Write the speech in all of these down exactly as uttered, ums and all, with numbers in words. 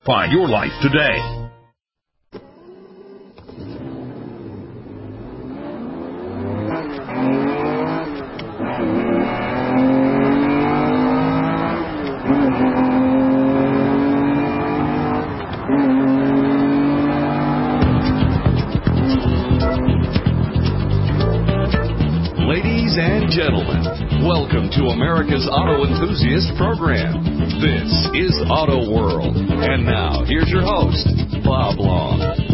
Electrify your life today. Ladies and gentlemen, welcome to America's Auto Enthusiast Program. This is Auto World. And now, here's your host, Bob Long.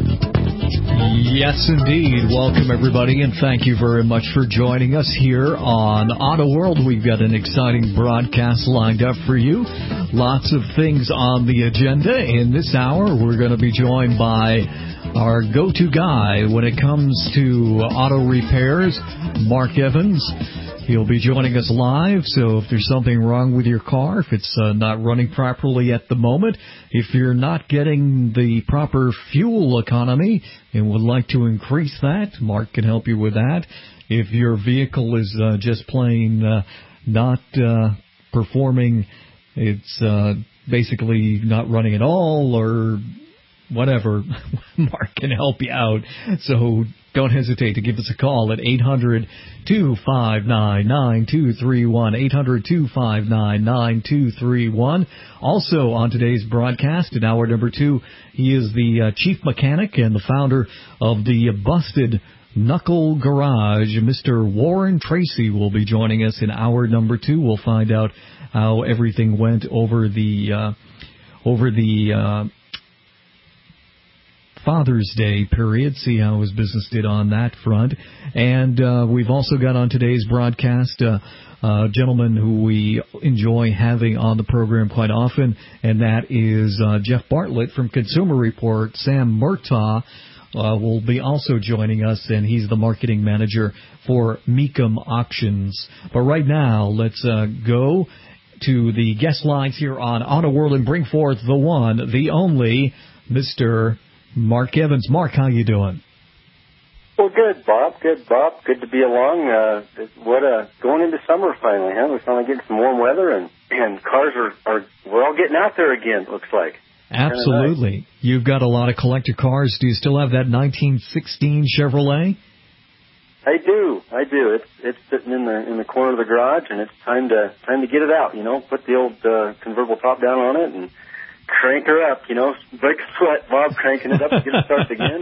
Yes, indeed. Welcome, everybody, and thank you very much for joining us here on Auto World. We've got an exciting broadcast lined up for you. Lots of things on the agenda. In this hour, we're going to be joined by our go-to guy when it comes to auto repairs, Mark Evans. He'll be joining us live, so if there's something wrong with your car, if it's uh, not running properly at the moment, if you're not getting the proper fuel economy and would like to increase that, Mark can help you with that. If your vehicle is uh, just plain uh, not uh, performing, it's uh, basically not running at all or whatever, Mark can help you out. So don't hesitate to give us a call at eight hundred, two five nine, nine two three one, eight hundred, two five nine, nine two three one. Also on today's broadcast, in hour number two, he is the uh, chief mechanic and the founder of the Busted Knuckle Garage. Mister Warren Tracy will be joining us in hour number two. We'll find out how everything went over the uh, over the uh, Father's Day period, see how his business did on that front. And uh, we've also got on today's broadcast uh, a gentleman who we enjoy having on the program quite often, and that is uh, Jeff Bartlett from Consumer Report. Sam Murtaugh uh, will be also joining us, and he's the marketing manager for Mecum Auctions. But right now, let's uh, go to the guest lines here on Auto World and bring forth the one, the only, Mister Mark Evans. Mark, how you doing? Well, good, Bob. Good, Bob. Good to be along. Uh, what a going into summer finally, huh? We're finally getting some warm weather, and, and cars are, are we're all getting out there again. It looks like. Absolutely. Nice. You've got a lot of collector cars. Do you still have that nineteen sixteen Chevrolet? I do. I do. It's it's sitting in the in the corner of the garage, and it's time to time to get it out. You know, put the old uh, convertible top down on it and crank her up, you know, break a sweat, Bob, cranking it up and get it started again.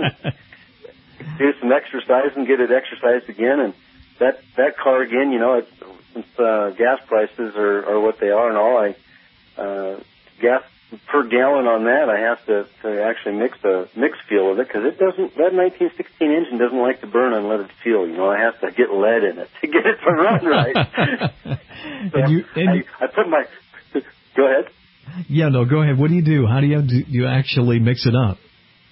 And do some exercise and get it exercised again. And that that car again, you know, it's, since uh, gas prices are, are what they are and all, I uh, gas per gallon on that, I have to, to actually mix the mix fuel with it because it doesn't. That nineteen sixteen engine doesn't like to burn unleaded fuel. You know, I have to get lead in it to get it to run right. So and you, and I, I put my. Go ahead. Yeah, no, go ahead. What do you do? How do you do you actually mix it up?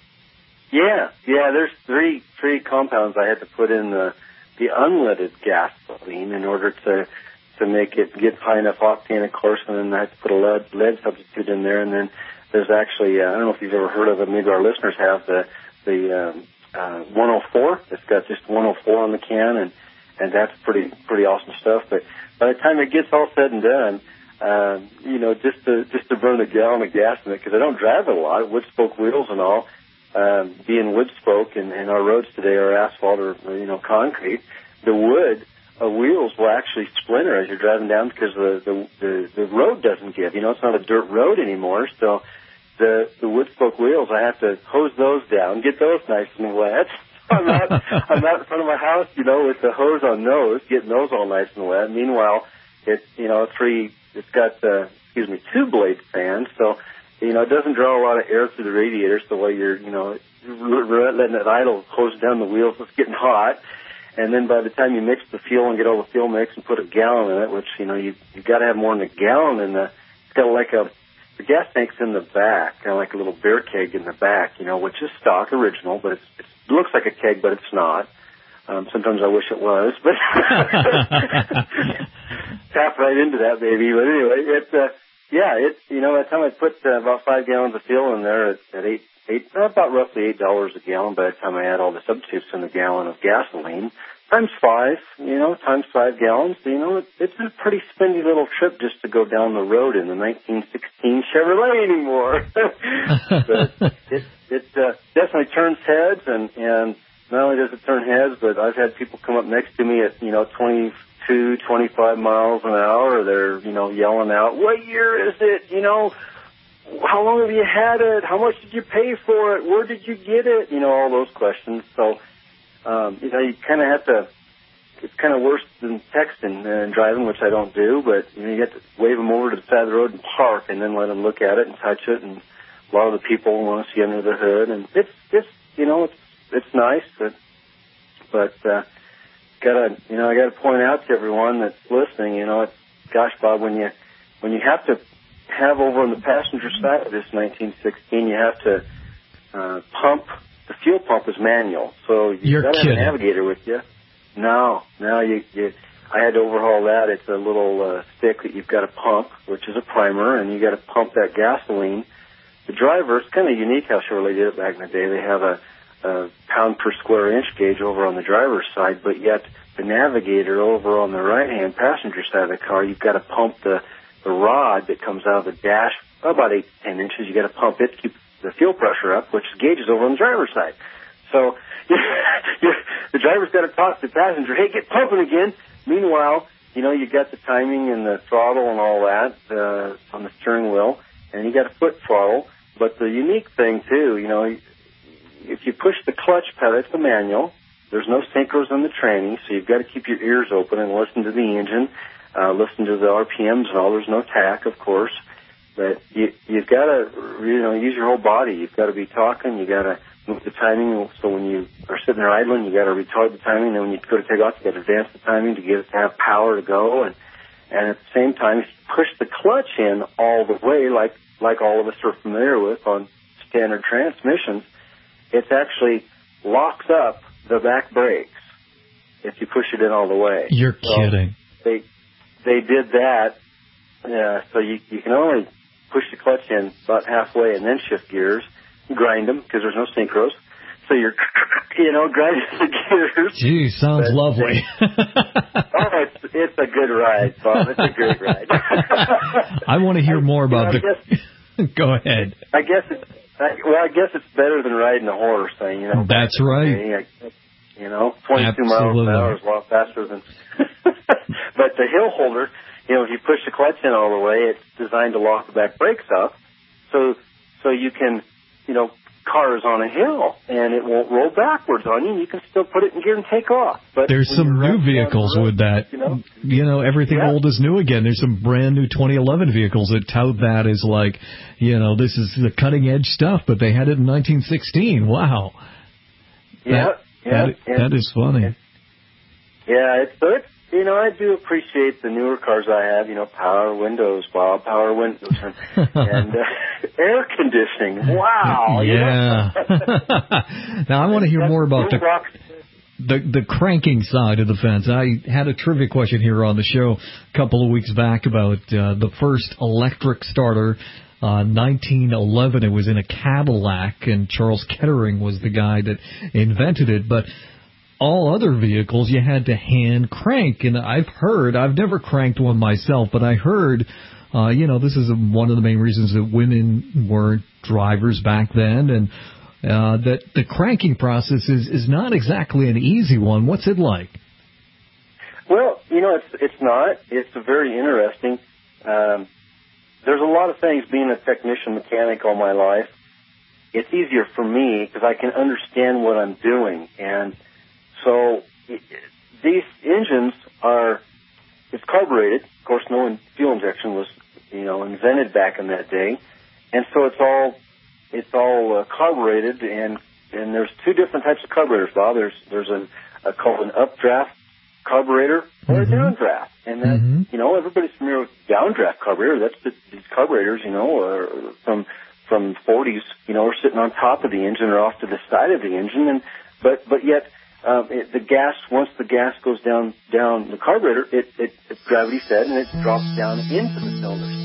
Yeah, yeah. There's three three compounds I had to put in the the unleaded gasoline in order to to make it get high enough octane, of course, and then I had to put a lead lead substitute in there. And then there's actually uh, I don't know if you've ever heard of it. Maybe our listeners have the the um, uh, one oh four. It's got just one oh four on the can, and and that's pretty pretty awesome stuff. But by the time it gets all said and done, Um, you know, just to just to burn a gallon of gas in it, because I don't drive it a lot, wood spoke wheels and all. Um, being wood spoke, and, and our roads today are asphalt or, or you know concrete. The wood uh, wheels will actually splinter as you're driving down because the, the the the road doesn't give. You know, it's not a dirt road anymore. So the the wood spoke wheels, I have to hose those down, get those nice and wet. I'm out I'm out in front of my house, you know, with the hose on those, getting those all nice and wet. Meanwhile, it's you know three. It's got, uh, excuse me, two blade fans, so, you know, it doesn't draw a lot of air through the radiator, so while you're, you know, letting it idle, hose down the wheels, it's getting hot, and then by the time you mix the fuel and get all the fuel mix and put a gallon in it, which, you know, you, you've got to have more than a gallon in the, it's got like a, the gas tank's in the back, kind of like a little beer keg in the back, you know, which is stock, original, but it's, it's, it looks like a keg, but it's not. Um, sometimes I wish it was, but tap right into that baby. But anyway, it, uh, yeah, it's, you know, by the time I put uh, about five gallons of fuel in there at, at eight, eight, about roughly eight dollars a gallon by the time I add all the substitutes in the gallon of gasoline, times five, you know, times five gallons, you know, it, it's a pretty spendy little trip just to go down the road in the nineteen sixteen Chevrolet anymore. But it, it uh, definitely turns heads, and, and not only does it turn heads, but I've had people come up next to me at, you know, twenty-two, twenty-five miles an hour. They're, you know, yelling out, what year is it? You know, how long have you had it? How much did you pay for it? Where did you get it? You know, all those questions. So, um, you know, you kind of have to, it's kind of worse than texting and driving, which I don't do, but, you know, you have to wave them over to the side of the road and park and then let them look at it and touch it. And a lot of the people want to see under the hood. And it's, it's, you know, it's, it's nice, but, but, uh, gotta, you know, I gotta point out to everyone that's listening, you know, it's, gosh, Bob, when you, when you have to have over on the passenger side of this nineteen sixteen, you have to, uh, pump, the fuel pump is manual, so you've You're got to have kidding. a navigator with you. No, no, you, you, I had to overhaul that. It's a little, uh, stick that you've got to pump, which is a primer, and you got to pump that gasoline. The driver, it's kind of unique how Chevrolet did it back in the day. They have a, a pound per square inch gauge over on the driver's side, but yet the navigator over on the right-hand passenger side of the car, you've got to pump the, the rod that comes out of the dash about eight to ten inches. You got to pump it to keep the fuel pressure up, which the gauge is over on the driver's side. So the driver's got to talk to the passenger, hey, get pumping again. Meanwhile, you know, you got the timing and the throttle and all that uh, on the steering wheel, and you got a foot throttle. But the unique thing, too, you know, if you push the clutch pedal, it's a manual. There's no synchros on the tranny, so you've got to keep your ears open and listen to the engine, uh, listen to the R P Ms and all. There's no tack, of course. But you, you've got to, you know, use your whole body. You've got to be talking. You got to move the timing. So when you are sitting there idling, you got to retard the timing. Then when you go to take off, you got to advance the timing to get it to have power to go. And, and at the same time, if you push the clutch in all the way, like, like all of us are familiar with on standard transmissions, it actually locks up the back brakes if you push it in all the way. You're so kidding. They, they did that. Yeah, so you, you can only push the clutch in about halfway and then shift gears, grind them because there's no synchros. So you're, you know, grinding the gears. Gee, sounds but, lovely. oh, it's, it's a good ride, Bob. It's a great ride. I want to hear more about you know, the... Guess, go ahead. I guess it's, I, well, I guess it's better than riding a horse thing, you know. That's right. I, you know, twenty-two Absolutely. miles an hour is a lot faster than... But the hill holder, you know, if you push the clutch in all the way, it's designed to lock the back brakes up, so so you can, you know, cars on a hill, and it won't roll backwards on you. You can still put it in gear and take off. But there's some new vehicles road, with that. You know, you know everything yeah. old is new again. There's some brand new twenty eleven vehicles that tout that as like, you know, this is the cutting edge stuff, but they had it in nineteen sixteen. Wow. Yeah, that, yeah. That, and, that is funny. And, yeah, it's good. You know, I do appreciate the newer cars I have, you know, power windows, Bob, power windows, and, and uh, air conditioning. Wow. Yeah. You know? Now, I want to hear more about the, the the cranking side of the fence. I had a trivia question here on the show a couple of weeks back about uh, the first electric starter. Uh, nineteen eleven, it was in a Cadillac, and Charles Kettering was the guy that invented it, but all other vehicles you had to hand crank, and I've heard, I've never cranked one myself, but I heard, uh, you know, this is one of the main reasons that women weren't drivers back then, and uh, that the cranking process is, is not exactly an easy one. What's it like? Well, you know, it's it's not. It's very interesting. Um, there's a lot of things, being a technician mechanic all my life, it's easier for me because I can understand what I'm doing, and so these engines are, it's carbureted. Of course, no fuel injection was, you know, invented back in that day. And so it's all, it's all uh, carbureted, and, and there's two different types of carburetors, Bob. There's, there's a, a called an updraft carburetor or mm-hmm. a downdraft. And that, mm-hmm. you know, everybody's familiar with downdraft carburetor. That's the, these carburetors, you know, are from, from forties, you know, are sitting on top of the engine or off to the side of the engine. And, but, but yet, Um, it, the gas, once the gas goes down down the carburetor, it, it, it's gravity fed and it drops down into the cylinders.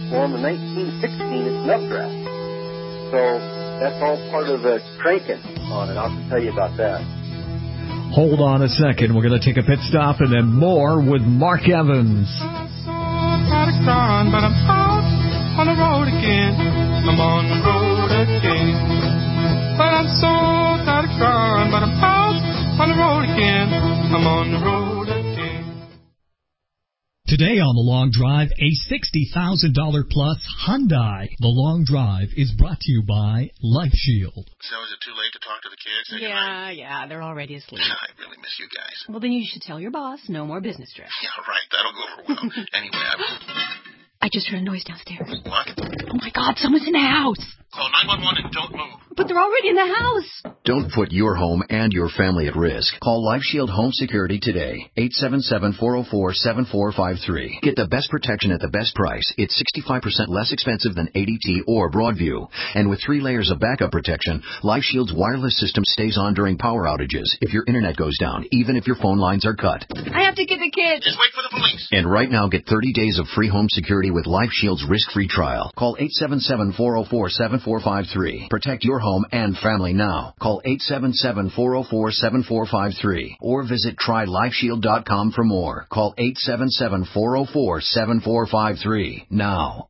for them. In nineteen sixteen, it's nut grass. So that's all part of the cranking on it. I'll have to tell you about that. Hold on a second. We're going to take a pit stop and then more with Mark Evans. But I'm out on the road again. I'm on the road again. But I'm so tired of crying. But I'm out on the road again. I'm on the road again. Today on The Long Drive, a sixty thousand dollars plus Hyundai. The Long Drive is brought to you by Life Shield. So is it too late to talk to the kids? Say yeah, yeah, they're already asleep. I really miss you guys. Well, then you should tell your boss no more business trips. Yeah, right. That'll go over well. Anyway, I was... I just heard a noise downstairs. What? Oh, my God, someone's in the house. Call nine one one and don't move. But they're already in the house. Don't put your home and your family at risk. Call Life Shield Home Security today. eight seven seven, four oh four, seven four five three. Get the best protection at the best price. It's sixty-five percent less expensive than A D T or Broadview. And with three layers of backup protection, Life Shield's wireless system stays on during power outages if your internet goes down, even if your phone lines are cut. I have to get the kids. Just wait for the police. And right now, get thirty days of free home security with Life Shield's risk-free trial. Call eight seven seven, four oh four, seven four five three. Protect your home and family now. Call eight seven seven, four oh four, seven four five three or visit try life shield dot com for more. Call eight seven seven, four oh four, seven four five three now.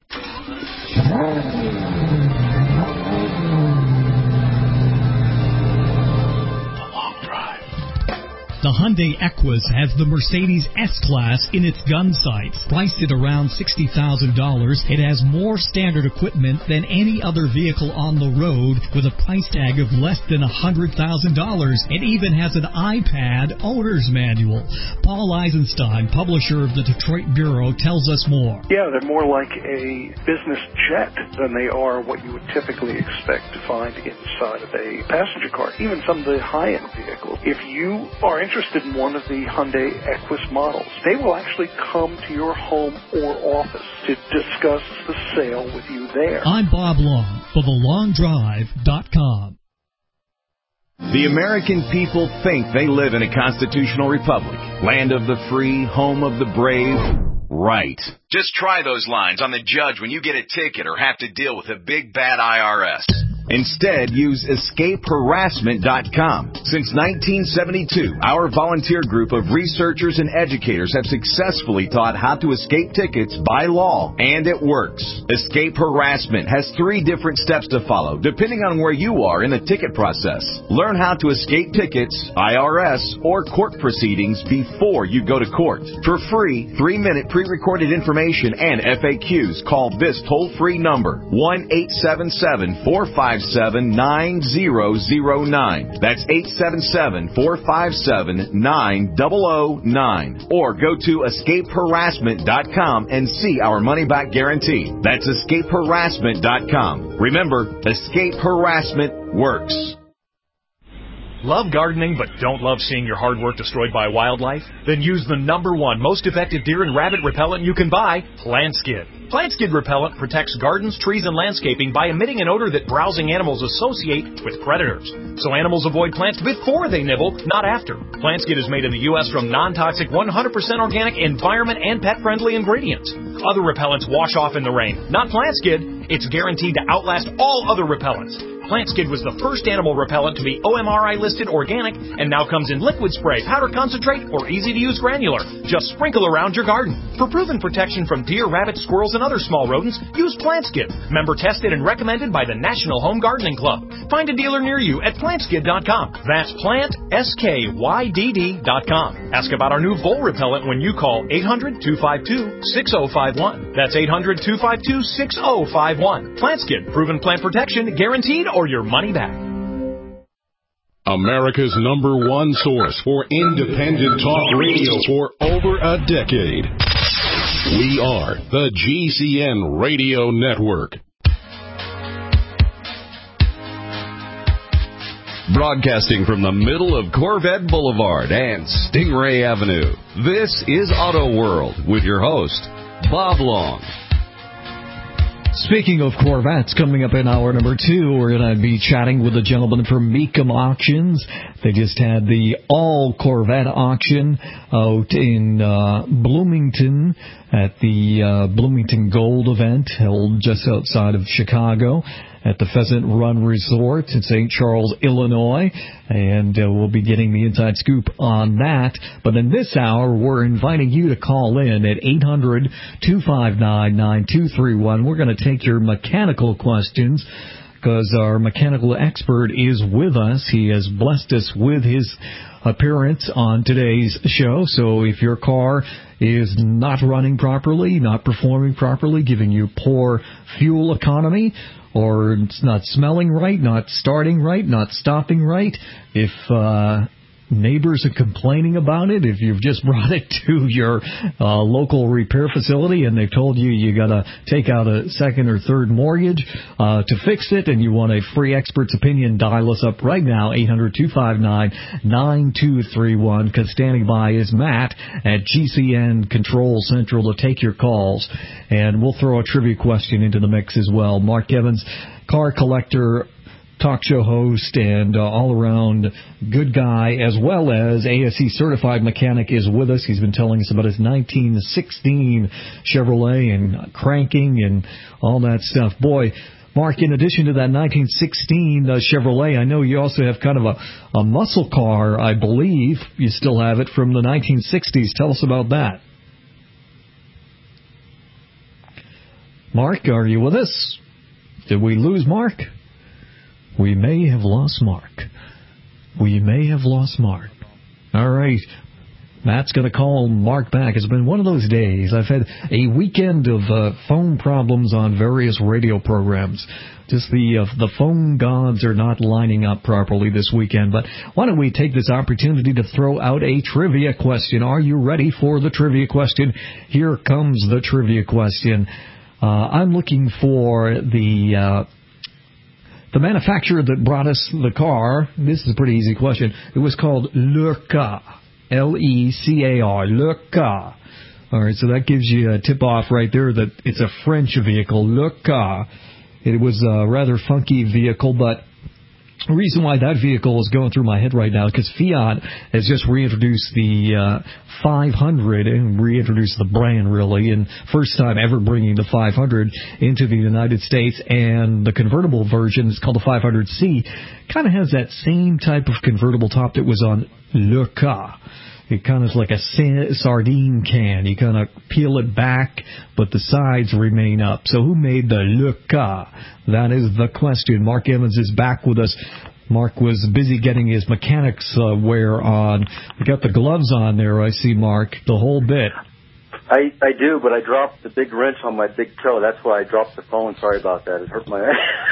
The Hyundai Equus has the Mercedes S-Class in its gun sights. Priced at around sixty thousand dollars, it has more standard equipment than any other vehicle on the road with a price tag of less than one hundred thousand dollars. It even has an iPad owner's manual. Paul Eisenstein, publisher of the Detroit Bureau, tells us more. Yeah, they're more like a business jet than they are what you would typically expect to find inside of a passenger car, even some of the high-end vehicles. If you are interested interested in one of the Hyundai Equus models, they will actually come to your home or office to discuss the sale with you there. I'm Bob Long for the long drive dot com. The American people think they live in a constitutional republic, land of the free, home of the brave. Right. Just try those lines on the judge when you get a ticket or have to deal with a big bad I R S. Instead, use escape harassment dot com. Since nineteen seventy-two, our volunteer group of researchers and educators have successfully taught how to escape tickets by law, and it works. Escape Harassment has three different steps to follow, depending on where you are in the ticket process. Learn how to escape tickets, I R S, or court proceedings before you go to court. For free, three-minute pre-recorded information and F A Qs, call this toll-free number, one eight seven seven, four five seven, nine zero zero nine. That's eight seven seven, four five seven, nine zero zero nine. Or go to escape harassment dot com and see our money-back guarantee. That's escape harassment dot com. Remember, Escape Harassment works. Love gardening but don't love seeing your hard work destroyed by wildlife? Then use the number one most effective deer and rabbit repellent you can buy, Plant Skid. Plant Skid repellent protects gardens, trees, and landscaping by emitting an odor that browsing animals associate with predators. So animals avoid plants before they nibble, not after. Plant Skid is made in the U S from non-toxic, one hundred percent organic, environment, and pet-friendly ingredients. Other repellents wash off in the rain. Not Plant Skid. It's guaranteed to outlast all other repellents. Plant Skid was the first animal repellent to be O M R I listed organic and now comes in liquid spray, powder concentrate, or easy-to-use granular. Just sprinkle around your garden. For proven protection from deer, rabbits, squirrels, and other small rodents, use Plant Skid. Member tested and recommended by the National Home Gardening Club. Find a dealer near you at plant skid dot com. That's plant, S K Y D D dot com. Ask about our new vole repellent when you call eight hundred, two five two, six oh five one. That's eight hundred, two five two, six oh five one. Plant Skid, proven plant protection, guaranteed or your money back. America's number one source for independent talk radio for over a decade. We are the G C N Radio Network. Broadcasting from the middle of Corvette Boulevard and Stingray Avenue, this is Auto World with your host, Bob Long. Speaking of Corvettes, coming up in hour number two, we're going to be chatting with a gentleman from Mecum Auctions. They just had the all Corvette auction out in uh, Bloomington at the uh, Bloomington Gold event held just outside of Chicago at the Pheasant Run Resort in Saint Charles, Illinois. And uh, we'll be getting the inside scoop on that. But in this hour, we're inviting you to call in at eight hundred, two five nine, nine two three one. We're going to take your mechanical questions because our mechanical expert is with us. He has blessed us with his appearance on today's show. So if your car is not running properly, not performing properly, giving you poor fuel economy, or it's not smelling right, not starting right, not stopping right, if uh, neighbors are complaining about it, if you've just brought it to your uh, local repair facility and they've told you you got to take out a second or third mortgage uh, to fix it, and you want a free expert's opinion, dial us up right now, eight hundred, two five nine, nine two three one, because standing by is Matt at G C N Control Central to take your calls. And we'll throw a trivia question into the mix as well. Mark Evans, car collector, talk show host, and uh, all-around good guy, as well as A S E certified mechanic, is with us. He's been telling us about his nineteen sixteen Chevrolet and cranking and all that stuff. Boy, Mark, in addition to that nineteen sixteen uh, Chevrolet, I know you also have kind of a, a muscle car, I believe. You still have it from the nineteen sixties. Tell us about that. Mark, are you with us? Did we lose Mark? We may have lost Mark. We may have lost Mark. All right. Matt's going to call Mark back. It's been one of those days. I've had a weekend of uh, phone problems on various radio programs. Just the uh, the phone gods are not lining up properly this weekend. But why don't we take this opportunity to throw out a trivia question? Are you ready for the trivia question? Here comes the trivia question. Uh, I'm looking for the... Uh, The manufacturer that brought us the car, this is a pretty easy question, it was called Le Car, L E C A R, Le Car. All right, so that gives you a tip-off right there that it's a French vehicle, Le Car. It was a rather funky vehicle, but the reason why that vehicle is going through my head right now is because Fiat has just reintroduced the uh, five hundred, and reintroduced the brand, really, and first time ever bringing the five hundred into the United States. And the convertible version is called the five hundred C. Kind of has that same type of convertible top that was on Le Car. It kind of is like a sardine can. You kind of peel it back, but the sides remain up. So who made the Le Car? That is the question. Mark Evans is back with us. Mark was busy getting his mechanics uh, wear on. We got the gloves on there, I see, Mark, the whole bit. I, I do, but I dropped the big wrench on my big toe. That's why I dropped the phone. Sorry about that. It hurt my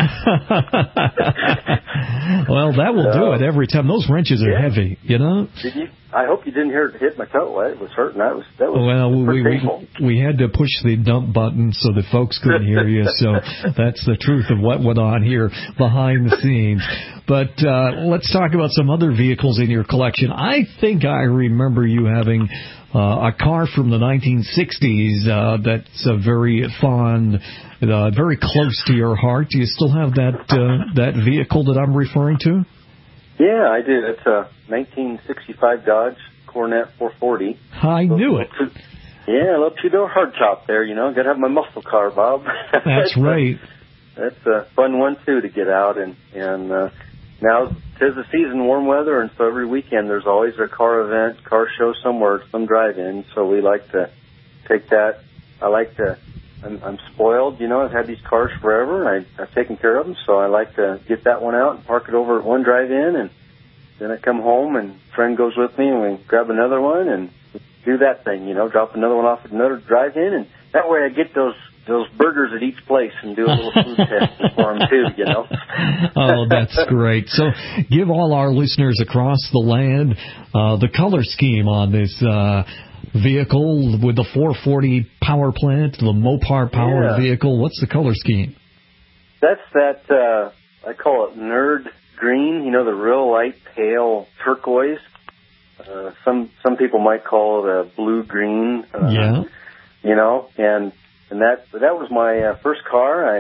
Well, that will do it every time. Those wrenches are yeah. heavy, you know? Did you? I hope you didn't hear it hit my toe. It was hurting. That was that was well, we, painful. we we had to push the dump button so the folks couldn't hear you. So that's the truth of what went on here behind the scenes. But uh, let's talk about some other vehicles in your collection. I think I remember you having uh, a car from the nineteen sixties uh, that's a very fond, uh, very close to your heart. Do you still have that uh, that vehicle that I'm referring to? Yeah, I do. It's a nineteen sixty-five Dodge Coronet four forty. I knew it. Yeah, a little two-door hardtop there, you know. Got to have my muscle car, Bob. That's, that's right. A, that's a fun one, too, to get out. And, and uh, now, 'tis the season, warm weather, and so every weekend there's always a car event, car show somewhere, some drive-in. So we like to take that. I like to... I'm, I'm spoiled, you know. I've had these cars forever. I, I've taken care of them, so I like to get that one out and park it over at one drive-in, and then I come home and a friend goes with me, and we grab another one and do that thing, you know, drop another one off at another drive-in, and that way I get those those burgers at each place and do a little food test for them too, you know. Oh, that's great. So give all our listeners across the land uh, the color scheme on this uh vehicle with the four forty power plant, the Mopar powered yeah. vehicle. What's the color scheme? That's that, uh, I call it nerd green, you know, the real light pale turquoise. Uh, some, some people might call it a blue green. Uh, yeah. You know, and, and that, that was my uh, first car.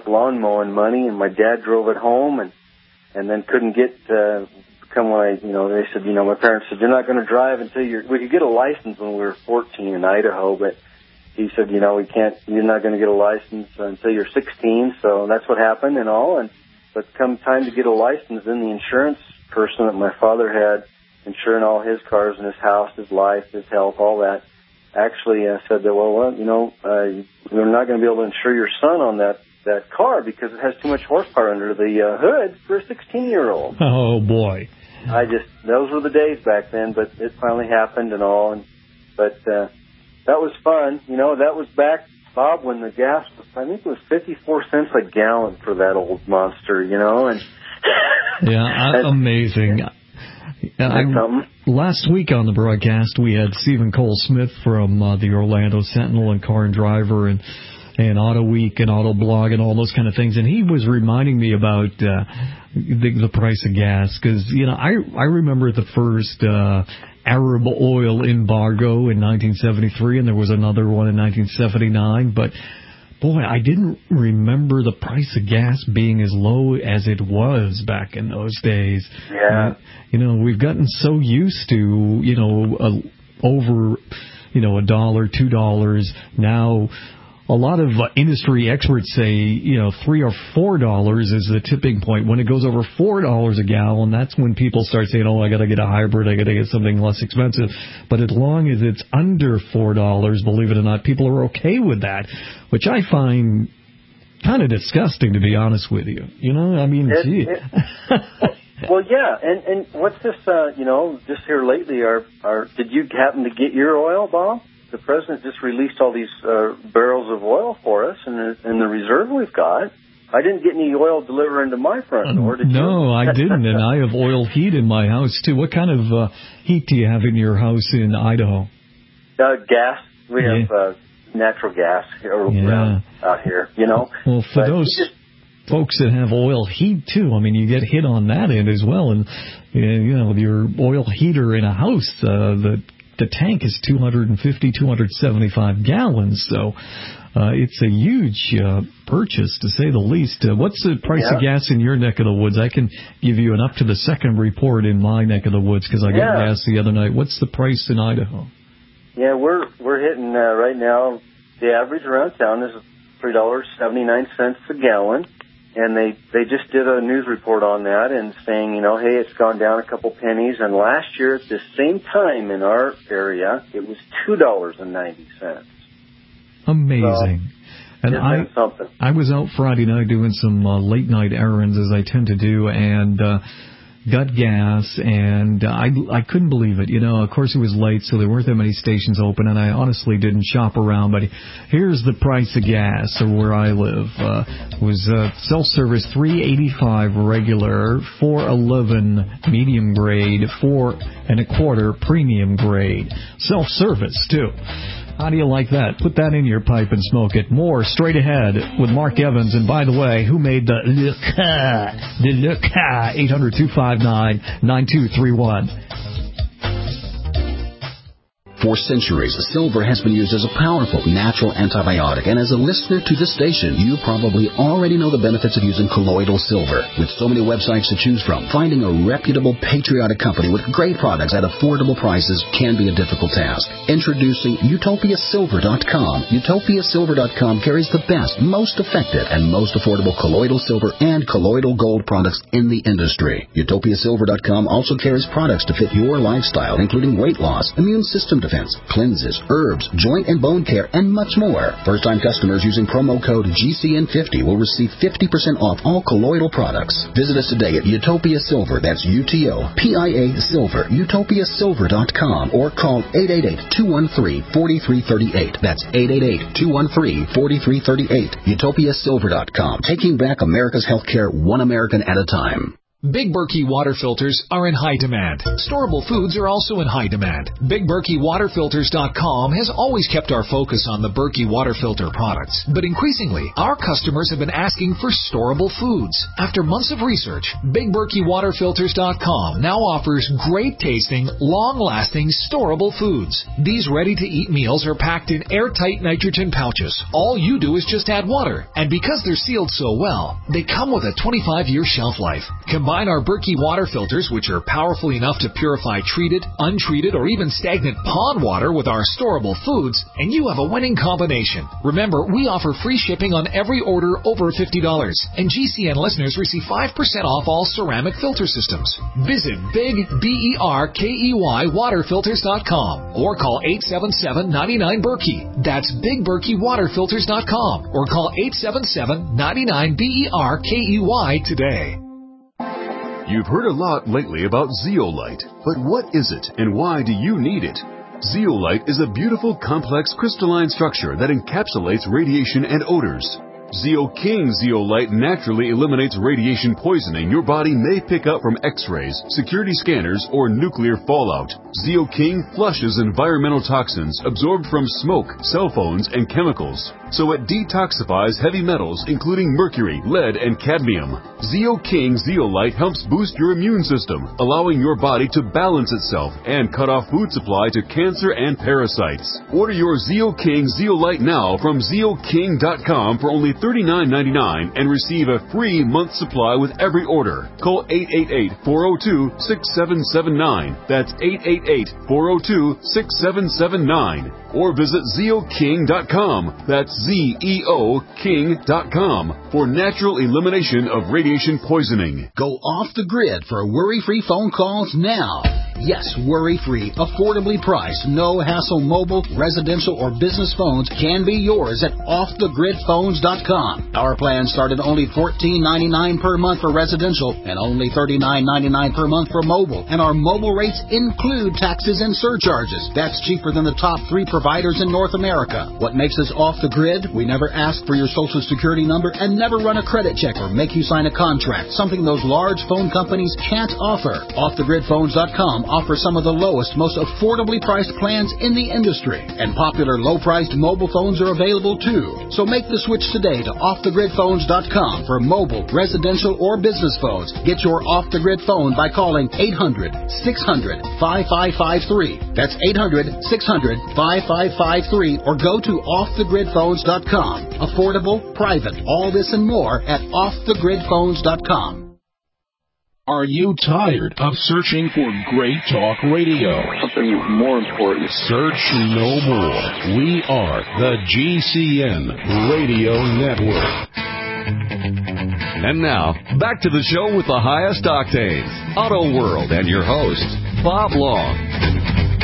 lawn mowing money, and my dad drove it home, and and then couldn't get. Uh, come when I, you know, they said, you know, my parents said, you're not going to drive until you're. We could get a license when we were fourteen in Idaho, but he said, you know, we can't. You're not going to get a license until you're sixteen. So that's what happened and all. And but come time to get a license, then the insurance person that my father had insuring all his cars and his house, his life, his health, all that. Actually, uh, said that, well, well, you know, uh, we're not going to be able to insure your son on that, that car because it has too much horsepower under the uh, hood for a sixteen-year-old. Oh, boy. I just, those were the days back then, but it finally happened and all. And But uh, that was fun. You know, that was back, Bob, when the gas was, I think it was fifty-four cents a gallon for that old monster, you know. And yeah, amazing. I, last week on the broadcast, we had Stephen Cole Smith from uh, the Orlando Sentinel and Car and Driver and, and Auto Week and Auto Blog and all those kind of things. And he was reminding me about uh, the, the price of gas because, you know, I, I remember the first uh, Arab oil embargo in nineteen seventy-three, and there was another one in nineteen seventy-nine. But, boy, I didn't remember the price of gas being as low as it was back in those days. Yeah. Uh, you know, we've gotten so used to, you know, uh, over, you know, a dollar, two dollars. Now, a lot of uh, industry experts say, you know, three or four dollars is the tipping point. When it goes over four dollars a gallon, that's when people start saying, oh, I got to get a hybrid, I got to get something less expensive. But as long as it's under four dollars, believe it or not, people are okay with that, which I find kind of disgusting, to be honest with you. You know, I mean, it, gee. It, well, yeah, and, and what's this, uh, you know, just here lately, are, are, did you happen to get your oil, Bob? The president just released all these uh, barrels of oil for us, and the, and the reserve we've got. I didn't get any oil delivered into my front door, did no, you? No, I didn't, and I have oil heat in my house, too. What kind of uh, heat do you have in your house in Idaho? Uh, gas. We yeah. have uh, natural gas here, yeah. around out here, you know. Well, for but those just, folks that have oil heat, too, I mean, you get hit on that end as well. And, you know, with your oil heater in a house, uh, the The tank is two hundred fifty, two hundred seventy-five gallons, so uh, it's a huge uh, purchase, to say the least. Uh, what's the price yeah. of gas in your neck of the woods? I can give you an up-to-the-second report in my neck of the woods, because I yeah. got gas the other night. What's the price in Idaho? Yeah, we're we're hitting uh, right now, the average around town is three dollars and seventy-nine cents a gallon. And they, they just did a news report on that and saying, you know, hey, it's gone down a couple pennies. And last year at the same time in our area, it was two dollars and ninety cents. Amazing. So, and I, something. I was out Friday night doing some uh, late night errands, as I tend to do, and uh, got gas, and uh, I, I couldn't believe it. You know, of course it was late, so there weren't that many stations open, and I honestly didn't shop around. But here's the price of gas where I live. Uh, was uh, self-service three eighty-five regular, four eleven medium grade, four and a quarter premium grade. Self-service too. How do you like that? Put that in your pipe and smoke it. More straight ahead with Mark Evans. And by the way, who made the Le Cas? The Le Cas. eight hundred, two five nine, nine two three one. For centuries, silver has been used as a powerful natural antibiotic, and as a listener to this station, you probably already know the benefits of using colloidal silver. With so many websites to choose from, finding a reputable, patriotic company with great products at affordable prices can be a difficult task. Introducing Utopia Silver dot com. Utopia Silver dot com carries the best, most effective, and most affordable colloidal silver and colloidal gold products in the industry. Utopia Silver dot com also carries products to fit your lifestyle, including weight loss, immune system defense, cleanses, herbs, joint and bone care, and much more. First-time customers using promo code G C N fifty will receive fifty percent off all colloidal products. Visit us today at Utopia Silver, that's U T O P I A Silver, Utopia Silver dot com, or call eight eight eight, two one three, four three three eight. That's eight eight eight, two one three, four three three eight. Utopia Silver dot com, taking back America's healthcare one American at a time. Big Berkey water filters are in high demand. Storable foods are also in high demand. Big Berkey Water Filters dot com has always kept our focus on the Berkey water filter products, but increasingly, our customers have been asking for storable foods. After months of research, Big Berkey Water Filters dot com now offers great-tasting, long-lasting, storable foods. These ready-to-eat meals are packed in airtight nitrogen pouches. All you do is just add water, and because they're sealed so well, they come with a twenty-five year shelf life. Combine our Berkey water filters, which are powerful enough to purify treated, untreated, or even stagnant pond water with our storable foods, and you have a winning combination. Remember, we offer free shipping on every order over fifty dollars, and G C N listeners receive five percent off all ceramic filter systems. Visit Big B E R K E Y Water Filters dot com or call eight seven seven, nine nine, Berkey. That's Big Berkey Water Filters dot com or call eight seven seven, nine nine, B E R K E Y today. You've heard a lot lately about zeolite, but what is it and why do you need it? Zeolite is a beautiful, complex crystalline structure that encapsulates radiation and odors. ZeoKing zeolite naturally eliminates radiation poisoning your body may pick up from x-rays, security scanners, or nuclear fallout. ZeoKing flushes environmental toxins absorbed from smoke, cell phones, and chemicals, so it detoxifies heavy metals including mercury, lead, and cadmium. ZeoKing zeolite helps boost your immune system, allowing your body to balance itself and cut off food supply to cancer and parasites. Order your ZeoKing zeolite now from Zeo King dot com for only thirty-nine ninety-nine and receive a free month supply with every order. Call eight eight eight, four oh two, six seven seven nine. That's eight eight eight, four oh two, six seven seven nine. Or visit Zeo King dot com. That's Z E O King dot com for natural elimination of radiation poisoning. Go off the grid for worry-free phone calls now. Yes, worry-free, affordably priced, no-hassle mobile, residential, or business phones can be yours at off the grid phones dot com. Our plans start at only fourteen ninety-nine per month for residential and only thirty-nine ninety-nine per month for mobile. And our mobile rates include taxes and surcharges. That's cheaper than the top three providers in North America. What makes us off the grid? We never ask for your social security number and never run a credit check or make you sign a contract, something those large phone companies can't offer. off the grid phones dot com offers some of the lowest, most affordably priced plans in the industry. And popular low-priced mobile phones are available too. So make the switch today to off the grid phones dot com for mobile, residential, or business phones. Get your off-the-grid phone by calling eight hundred, six hundred, five five five three. That's eight hundred, six hundred, five five five three or go to off the grid phones dot com. Affordable, private, all this and more at off the grid phones dot com. Are you tired of searching for great talk radio? Something more important. Search no more. We are the G C N Radio Network. And now, back to the show with the highest octanes, Auto World, and your host, Bob Long.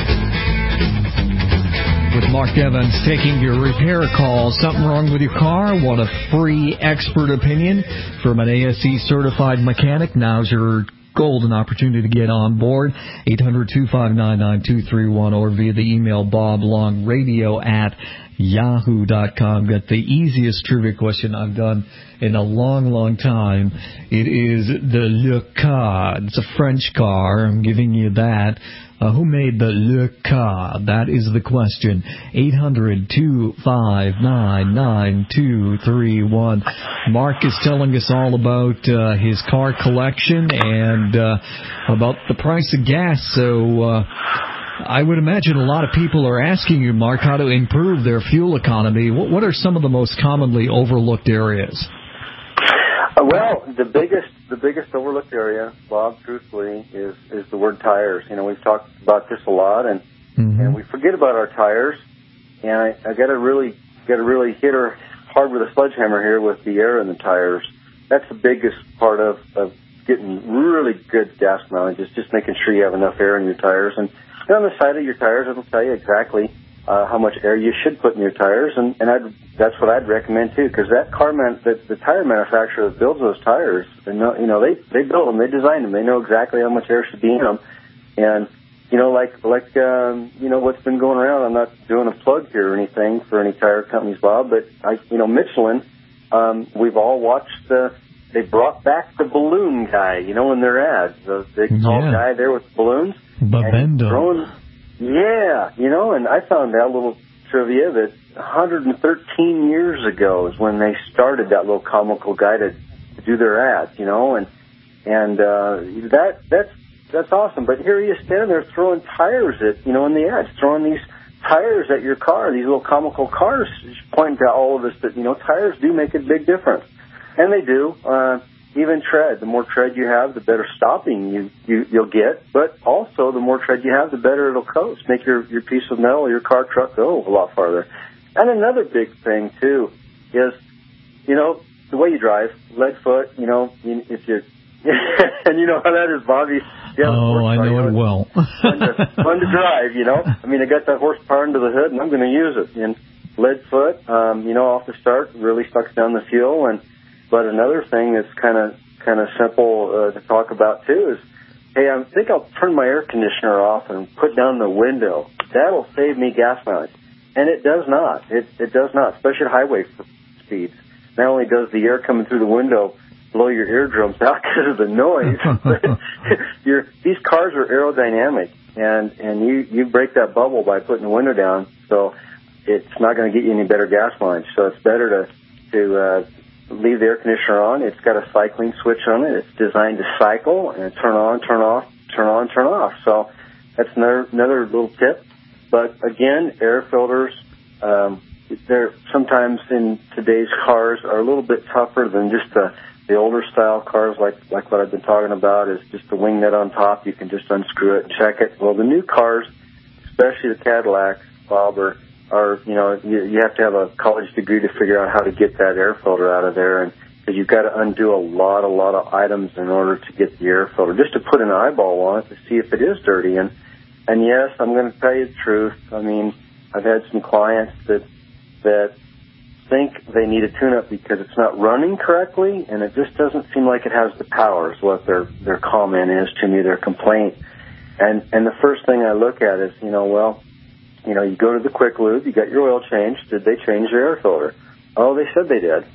With Mark Evans taking your repair calls. Something wrong with your car? Want a free expert opinion from an A S E certified mechanic? Now's your golden opportunity to get on board. eight hundred, two five nine, nine two three one or via the email boblongradio at yahoo dot com. Got the easiest trivia question I've done in a long, long time. It is the Le Car. It's a French car. I'm giving you that. Uh, who made the Le Car? That is the question. eight hundred, two five nine, nine two three one. Mark is telling us all about uh, his car collection and uh, about the price of gas. So uh, I would imagine a lot of people are asking you, Mark, how to improve their fuel economy. What, what are some of the most commonly overlooked areas? Uh, well, the biggest the biggest overlooked area, Bob, truthfully, is is the word tires. You know, we've talked about this a lot, and mm-hmm. and we forget about our tires. And I, I got to really got to really hit her hard with a sledgehammer here with the air in the tires. That's the biggest part of of getting really good gas mileage. Is just making sure you have enough air in your tires. And on the side of your tires, it'll tell you exactly Uh, how much air you should put in your tires, and, and I'd, that's what I'd recommend too, because that car man, the, the tire manufacturer that builds those tires, they know, you know, they they build them, they design them, they know exactly how much air should be in them, and you know, like like um, you know what's been going around. I'm not doing a plug here or anything for any tire companies, Bob, but I, you know, Michelin, um, we've all watched the they brought back the balloon guy, you know, in their ads, the big tall Yeah. guy there with balloons. Babendo. Throwing, yeah, you know, and I found out a little trivia that one hundred thirteen years ago is when they started that little comical guy to, to do their ads, you know, and and uh, that that's that's awesome. But here he is standing there throwing tires at, you know, in the ads, throwing these tires at your car, these little comical cars, pointing to all of us that, you know, tires do make a big difference. And they do. Uh, even tread. The more tread you have, the better stopping you, you, you'll get. But also, the more tread you have, the better it'll coast. Make your, your piece of metal, your car, truck go a lot farther. And another big thing, too, is, you know, the way you drive, lead foot, you know, if you and you know how that is, Bobby. Yeah, oh, I know, know it well. fun, to, fun to drive, you know. I mean, I got that horsepower under the hood, and I'm going to use it. And lead foot, um, you know, off the start, really sucks down the fuel. And but another thing that's kind of kind of simple uh, to talk about too is, hey, I think I'll turn my air conditioner off and put down the window. That'll save me gas mileage, and it does not. It it does not, especially at highway speeds. Not only does the air coming through the window blow your eardrums out because of the noise, but your, these cars are aerodynamic, and, and you, you break that bubble by putting the window down, so it's not going to get you any better gas mileage. So it's better to, to uh, leave the air conditioner on. It's got a cycling switch on it. It's designed to cycle and turn on, turn off, turn on, turn off. So that's another, another little tip. But again, air filters, um, they're sometimes in today's cars are a little bit tougher than just the The older style cars, like like what I've been talking about, is just the wing nut on top. You can just unscrew it and check it. Well, the new cars, especially the Cadillacs, Bob, are, are you know, you, you have to have a college degree to figure out how to get that air filter out of there, and because you've got to undo a lot, a lot of items in order to get the air filter, just to put an eyeball on it to see if it is dirty. And and yes, I'm going to tell you the truth. I mean, I've had some clients that that. think they need a tune-up because it's not running correctly, and it just doesn't seem like it has the power, is what their their comment is to me, their complaint. And and the first thing I look at is, you know, well, you know, you go to the quick lube, you got your oil changed, did they change their air filter? Oh, they said they did.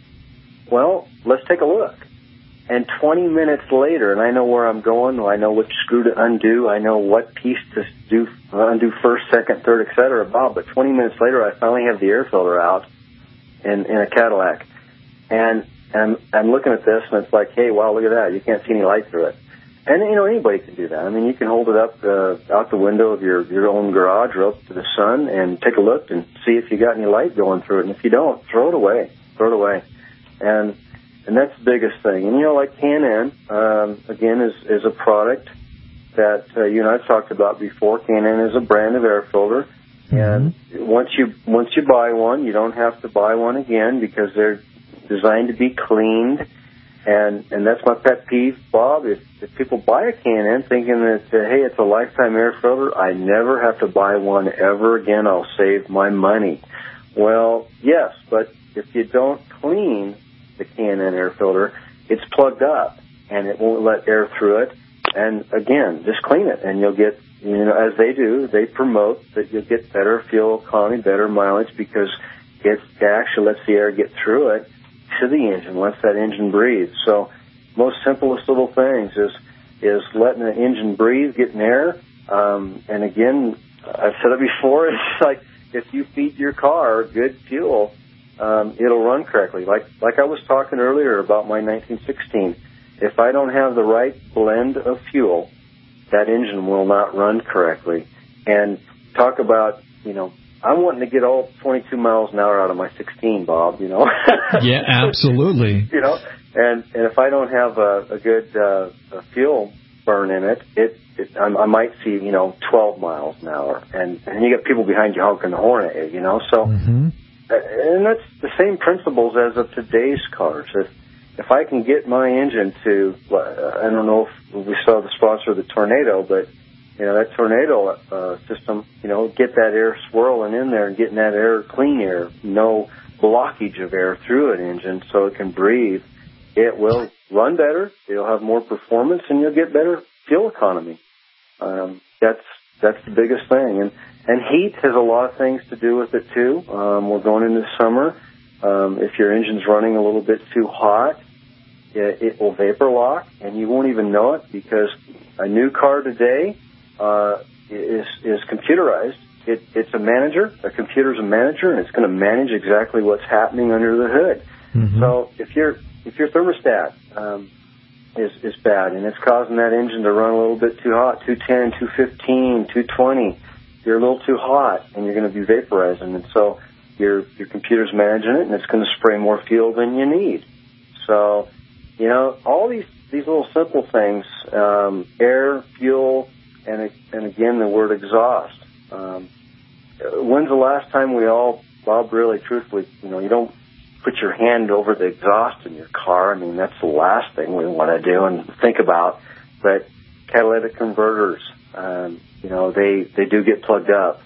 Well, let's take a look. And twenty minutes later, and I know where I'm going, I know which screw to undo, I know what piece to do, undo first, second, third, et cetera, Bob, but twenty minutes later, I finally have the air filter out in, in a Cadillac. And, and I'm looking at this, and it's like, hey, wow, look at that. You can't see any light through it. And, you know, anybody can do that. I mean, you can hold it up uh, out the window of your, your own garage or up to the sun and take a look and see if you got any light going through it. And if you don't, throw it away. Throw it away. And and that's the biggest thing. And, you know, like K and N, um, again, is, is a product that uh, you and I have talked about before. K and N is a brand of air filter. And once you once you buy one, you don't have to buy one again because they're designed to be cleaned. And and that's my pet peeve, Bob. If, if people buy a K and N thinking that, uh, hey, it's a lifetime air filter, I never have to buy one ever again. I'll save my money. Well, yes, but if you don't clean the K and N air filter, it's plugged up and it won't let air through it. And again, just clean it and you'll get, you know, as they do, they promote that you'll get better fuel economy, better mileage because it actually lets the air get through it to the engine, lets that engine breathe. So most simplest little things is is letting the engine breathe, getting air. Um, and again, I've said it before, it's like if you feed your car good fuel, um, it'll run correctly. Like like I was talking earlier about my nineteen sixteen. If I don't have the right blend of fuel, that engine will not run correctly. And talk about, you know, I'm wanting to get all twenty-two miles an hour out of my sixteen, Bob, you know. Yeah, absolutely. You know, and, and if I don't have a, a good uh, a fuel burn in it, it, it I, I might see, you know, twelve miles an hour. And, and you got people behind you honking the horn at you, you know. So, mm-hmm. And that's the same principles as of today's cars. If, if I can get my engine to, uh, I don't know if we saw the sponsor of the Tornado, but, you know, that Tornado uh, system, you know, get that air swirling in there and getting that air, clean air, no blockage of air through an engine so it can breathe, it will run better, it'll have more performance, and you'll get better fuel economy. Um, that's that's the biggest thing. And, and heat has a lot of things to do with it, too. Um, we're going into summer. Um, if your engine's running a little bit too hot, it, it will vapor lock, and you won't even know it because a new car today uh, is is computerized. It, it's a manager. A computer's a manager, and it's going to manage exactly what's happening under the hood. Mm-hmm. So if your if your thermostat um, is is bad and it's causing that engine to run a little bit too hot, two ten, two fifteen, two twenty, you're a little too hot, and you're going to be vaporizing, and so your your computer's managing it, and it's going to spray more fuel than you need. So, you know, all these these little simple things, um, air, fuel, and and again the word exhaust. Um, when's the last time we all, Bob, really, truthfully, you know, you don't put your hand over the exhaust in your car. I mean, that's the last thing we want to do and think about. But catalytic converters, um, you know, they, they do get plugged up.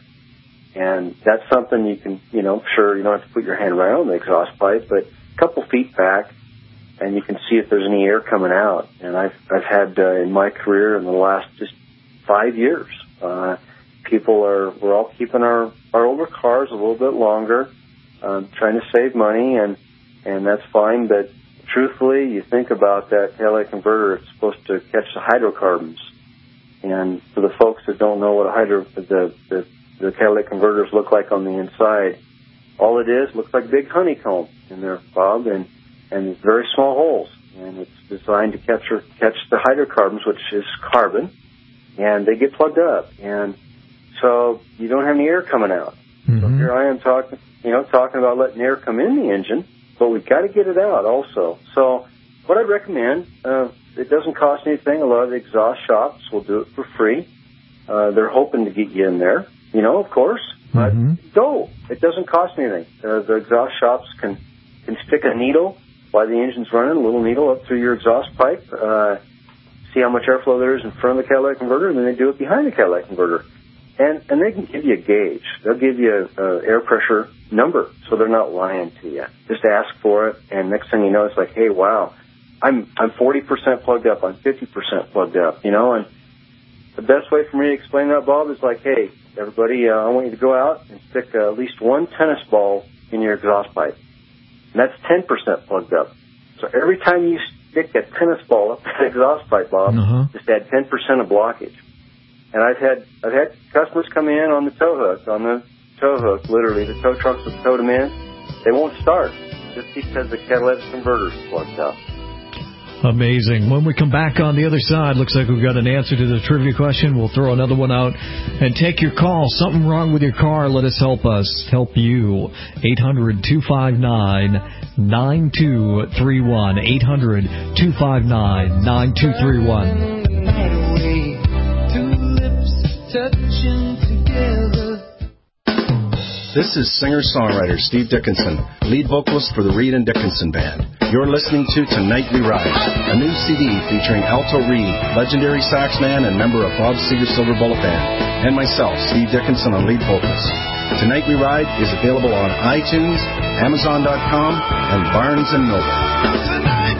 And that's something you can, you know, sure, you don't have to put your hand right on the exhaust pipe, but a couple feet back, and you can see if there's any air coming out. And I've, I've had, uh, in my career in the last just five years, uh, people are, we're all keeping our, our older cars a little bit longer, um, trying to save money, and, and that's fine. But truthfully, you think about that catalytic converter, it's supposed to catch the hydrocarbons. And for the folks that don't know what a hydro, the, the, the catalytic converters look like on the inside, all it is looks like big honeycomb in there, Bob, and, and very small holes. And it's designed to capture, catch the hydrocarbons, which is carbon, and they get plugged up. And so you don't have any air coming out. Mm-hmm. So here I am talking, you know, talking about letting air come in the engine, but we've got to get it out also. So what I'd recommend, uh, it doesn't cost anything. A lot of the exhaust shops will do it for free. Uh, they're hoping to get you in there, you know, of course, but mm-hmm. go. It doesn't cost anything. Uh, the exhaust shops can, can stick a needle while the engine's running, a little needle up through your exhaust pipe, uh, see how much airflow there is in front of the catalytic converter, and then they do it behind the catalytic converter. And and they can give you a gauge. They'll give you a, a air pressure number, so they're not lying to you. Just ask for it, and next thing you know, it's like, hey, wow, I'm I'm forty percent plugged up. I'm fifty percent plugged up, you know. And the best way for me to explain that, Bob, is like, hey, everybody, uh, I want you to go out and stick uh, at least one tennis ball in your exhaust pipe. And that's ten percent plugged up. So every time you stick a tennis ball up that exhaust pipe, Bob, uh-huh. just add ten percent of blockage. And I've had I've had customers come in on the tow hook, on the tow hook, literally, the tow trucks have towed them in. They won't start just because the catalytic converter's plugged up. Amazing. When we come back on the other side, looks like we've got an answer to the trivia question. We'll throw another one out and take your call. Something wrong with your car, let us help us help you. eight hundred, two five nine, nine two three one. eight hundred, two five nine, nine two three one. This is singer-songwriter Steve Dickinson, lead vocalist for the Reed and Dickinson Band. You're listening to Tonight We Ride, a new C D featuring Alto Reed, legendary saxman and member of Bob Seger's Silver Bullet Band, and myself, Steve Dickinson, on lead vocals. Tonight We Ride is available on iTunes, Amazon dot com, and Barnes and Noble.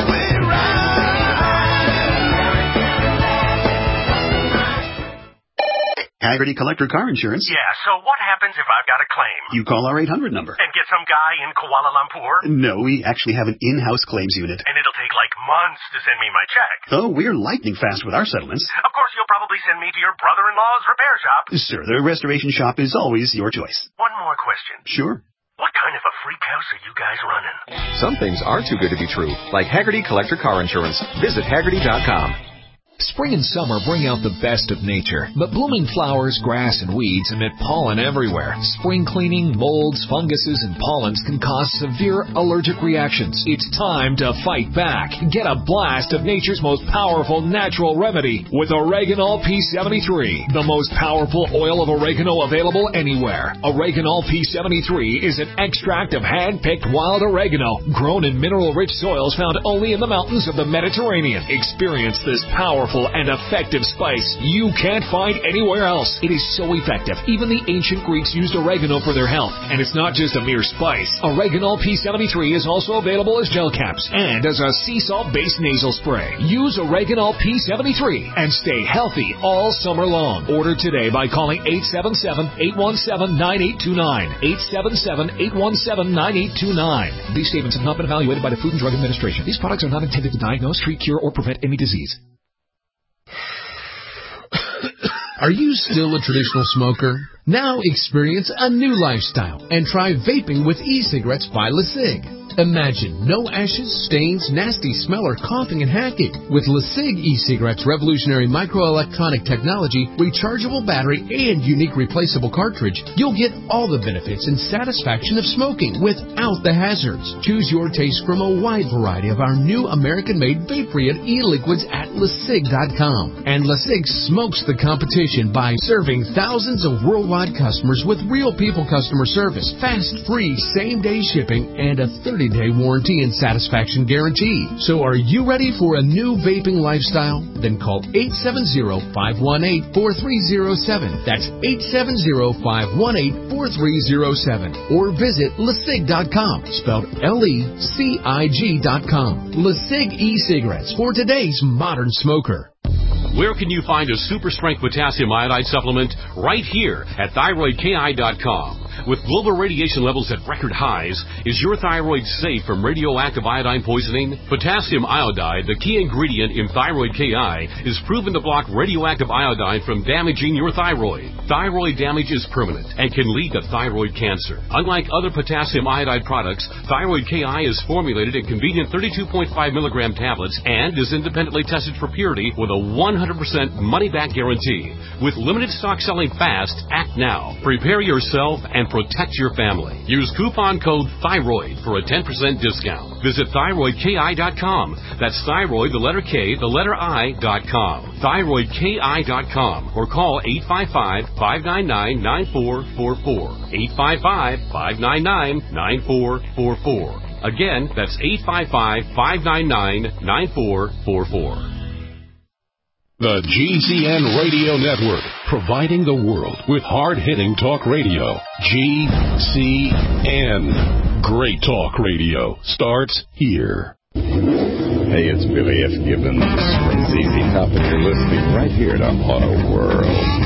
Haggerty Collector Car Insurance. Yeah, so what happens if I've got a claim? You call our eight hundred number. And get some guy in Kuala Lumpur? No, we actually have an in-house claims unit. And it'll take like months to send me my check. Oh, we're lightning fast with our settlements. Of course, you'll probably send me to your brother-in-law's repair shop. Sir, the restoration shop is always your choice. One more question. Sure. What kind of a freak house are you guys running? Some things are too good to be true, like Haggerty Collector Car Insurance. Visit Haggerty dot com. Spring and summer bring out the best of nature, but blooming flowers, grass, and weeds emit pollen everywhere. Spring cleaning, molds, funguses, and pollens can cause severe allergic reactions. It's time to fight back. Get a blast of nature's most powerful natural remedy with Oreganol P seventy-three, the most powerful oil of oregano available anywhere. Oreganol P seventy-three is an extract of hand-picked wild oregano grown in mineral-rich soils found only in the mountains of the Mediterranean. Experience this power powerful and effective spice you can't find anywhere else. It is so effective. Even the ancient Greeks used oregano for their health. And it's not just a mere spice. Oreganol P seventy-three is also available as gel caps and as a sea salt-based nasal spray. Use Oreganol P seventy-three and stay healthy all summer long. Order today by calling eight seven seven, eight one seven, nine eight two nine. eight seven seven, eight one seven, nine eight two nine. These statements have not been evaluated by the Food and Drug Administration. These products are not intended to diagnose, treat, cure, or prevent any disease. Are you still a traditional smoker? Now experience a new lifestyle and try vaping with e-cigarettes by LeSig. Imagine no ashes, stains, nasty smell, or coughing and hacking. With LeSig e-cigarettes' revolutionary microelectronic technology, rechargeable battery, and unique replaceable cartridge, you'll get all the benefits and satisfaction of smoking without the hazards. Choose your taste from a wide variety of our new American-made vape-free e-liquids at LeSig dot com. And LeSig smokes the competition by serving thousands of worldwide customers with real people customer service, fast, free, same-day shipping, and a thirty-day warranty and satisfaction guarantee. So are you ready for a new vaping lifestyle? Then call eight seven zero, five one eight, four three zero seven. That's eight seven zero, five one eight, four three zero seven. Or visit LeSig dot com, spelled L E C I G dot com. LeSig e-cigarettes for today's modern smoker. Where can you find a super strength potassium iodide supplement? Right here at thyroid K I dot com. With global radiation levels at record highs, is your thyroid safe from radioactive iodine poisoning? Potassium iodide, the key ingredient in Thyroid K I, is proven to block radioactive iodine from damaging your thyroid. Thyroid damage is permanent and can lead to thyroid cancer. Unlike other potassium iodide products, Thyroid K I is formulated in convenient thirty-two point five milligram tablets and is independently tested for purity with a one hundred percent money-back guarantee. With limited stock selling fast, act now. Prepare yourself and protect your family. Use coupon code THYROID for a ten percent discount. Visit thyroid K I dot com. That's thyroid, the letter K, the letter I, dot com. thyroid K I dot com. Or call eight five five, five nine nine, nine four four four. eight five five, five nine nine, nine four four four. Again, that's eight five five, five nine nine, nine four four four. The G C N Radio Network, providing the world with hard-hitting talk radio. G C N. Great talk radio starts here. Hey, it's Billy F. Gibbons from Z Z Top, and you're listening right here to Auto World.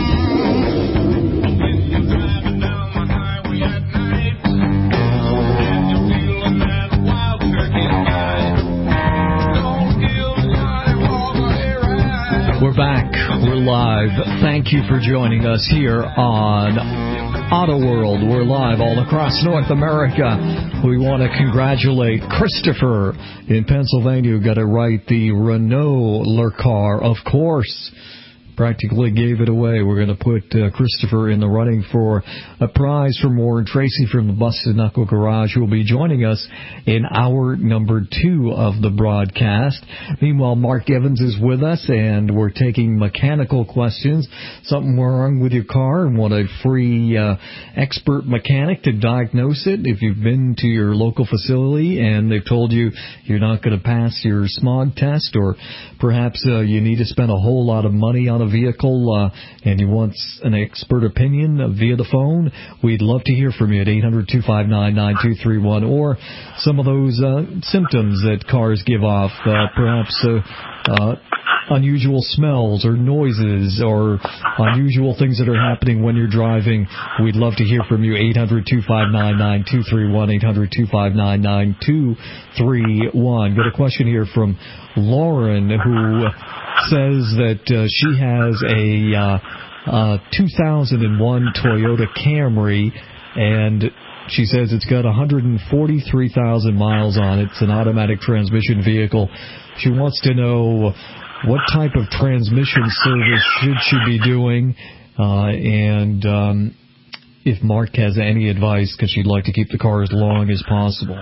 We're back. We're live. Thank you for joining us here on Auto World. We're live all across North America. We want to congratulate Christopher in Pennsylvania who got it right. The Renault Lercar, of course. Practically gave it away. We're going to put uh, Christopher in the running for a prize from Warren Tracy from the Busted Knuckle Garage, who will be joining us in hour number two of the broadcast. Meanwhile, Mark Evans is with us, and we're taking mechanical questions. Something wrong with your car and want a free uh, expert mechanic to diagnose it. If you've been to your local facility and they've told you you're not going to pass your smog test, or perhaps uh, you need to spend a whole lot of money on a vehicle uh, and you want an expert opinion uh, via the phone, we'd love to hear from you at eight hundred, two five nine, nine two three one, or some of those uh, symptoms that cars give off, uh, perhaps uh, uh, unusual smells or noises or unusual things that are happening when you're driving. We'd love to hear from you. eight hundred, two five nine, nine two three one, eight hundred, two five nine, nine two three one. Got a question here from Lauren, who says that uh, she has a uh, uh, two thousand one Toyota Camry, and she says it's got one hundred forty-three thousand miles on it. It's an automatic transmission vehicle. She wants to know what type of transmission service should she be doing, uh, and um, if Mark has any advice, because she'd like to keep the car as long as possible.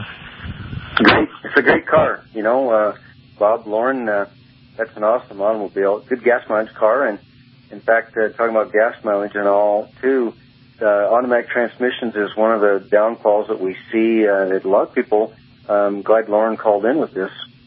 Great. It's a great car. You know, uh, Bob, Lauren, uh, that's an awesome automobile. Good gas mileage car, and in fact, uh, talking about gas mileage and all, too, uh, automatic transmissions is one of the downfalls that we see uh, that a lot of people, um, glad Lauren called in with this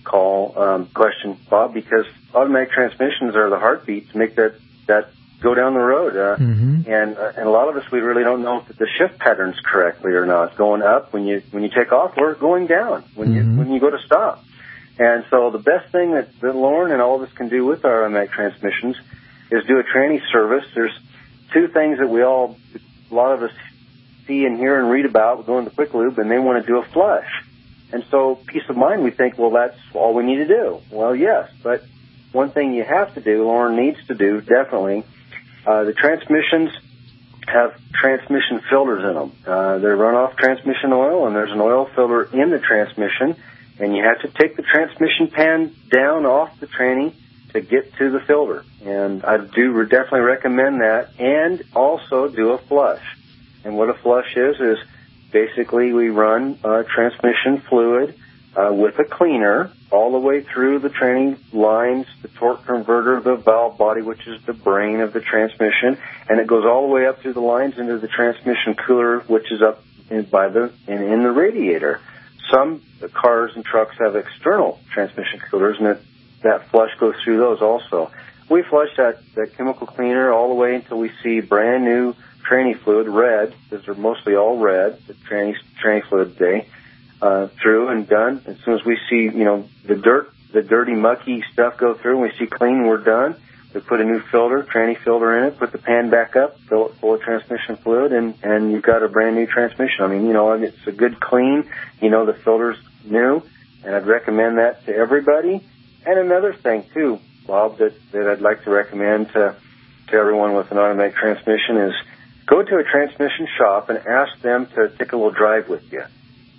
call um, question, Bob, because automatic transmissions are the heartbeat to make that, that go down the road. Uh, mm-hmm. And uh, and a lot of us, we really don't know if the shift pattern's correctly or not. Going up when you when you take off, or going down when mm-hmm. you when you go to stop. And so the best thing that, that Lauren and all of us can do with our automatic transmissions is do a tranny service. There's two things that we all, a lot of us see and hear and read about. We go into Quick Lube and they want to do a flush. And so peace of mind, we think, well, that's all we need to do. Well, yes, but one thing you have to do, Lauren needs to do, definitely, uh, the transmissions have transmission filters in them. Uh, they run off transmission oil, and there's an oil filter in the transmission, and you have to take the transmission pan down off the tranny to get to the filter. And I do definitely recommend that, and also do a flush. And what a flush is, is basically we run uh, transmission fluid uh, with a cleaner all the way through the tranny lines, the torque converter, the valve body, which is the brain of the transmission, and it goes all the way up through the lines into the transmission cooler, which is up in, by the in, in the radiator. Some cars and trucks have external transmission coolers, and it, that flush goes through those also. We flush that, that chemical cleaner all the way until we see brand new tranny fluid, red, because they're mostly all red, the tranny, tranny fluid day, uh, through and done. As soon as we see, you know, the dirt, the dirty, mucky stuff go through, and we see clean, we're done. We put a new filter, tranny filter in it, put the pan back up, fill it full of transmission fluid, and, and you've got a brand new transmission. I mean, you know, it's a good clean. You know, the filter's new, and I'd recommend that to everybody. And another thing, too, Bob, that, that I'd like to recommend to, to everyone with an automatic transmission is go to a transmission shop and ask them to take a little drive with you.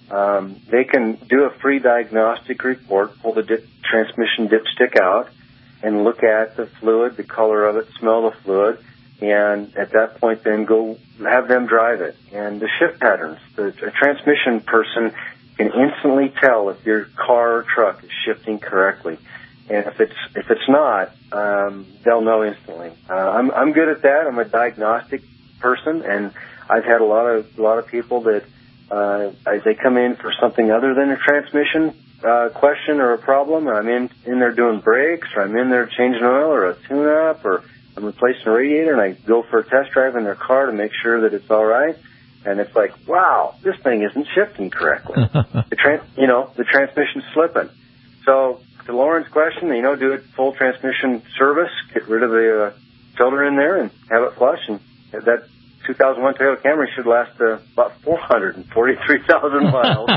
Um, they can do a free diagnostic report, pull the dip, transmission dipstick out, and look at the fluid, the color of it, smell the fluid, and at that point then go have them drive it. And the shift patterns, the a transmission person can instantly tell if your car or truck is shifting correctly. And if it's if it's not, um, they'll know instantly. Uh, I'm I'm good at that. I'm a diagnostic person, and I've had a lot of a lot of people that uh, they come in for something other than a transmission uh, question or a problem. I'm in in there doing brakes, or I'm in there changing oil, or a tune-up, or I'm replacing a radiator, and I go for a test drive in their car to make sure that it's all right. And it's like, wow, this thing isn't shifting correctly. the trans, you know, the transmission's slipping. So to Lauren's question, you know, do a full transmission service, get rid of the uh, filter in there, and have it flush. And that two thousand one Toyota Camry should last uh, about four hundred forty-three thousand miles.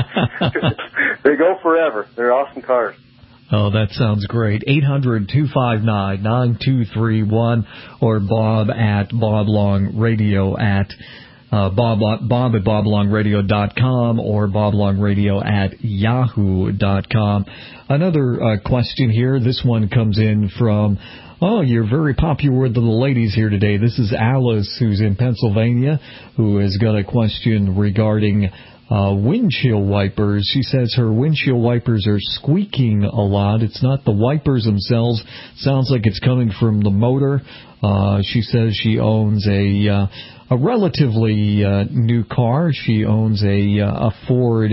They go forever. They're awesome cars. Oh, that sounds great. eight hundred two five nine nine two three one or Bob at boblongradio at uh, Bob, Bob at boblongradio dot com or boblongradio at yahoo dot com. Another uh, question here. This one comes in from, oh, you're very popular with the ladies here today. This is Alice, who's in Pennsylvania, who has got a question regarding Uh, windshield wipers. She says her windshield wipers are squeaking a lot. It's not the wipers themselves. Sounds like it's coming from the motor. Uh, she says she owns a uh, a relatively uh, new car. She owns a uh, a Ford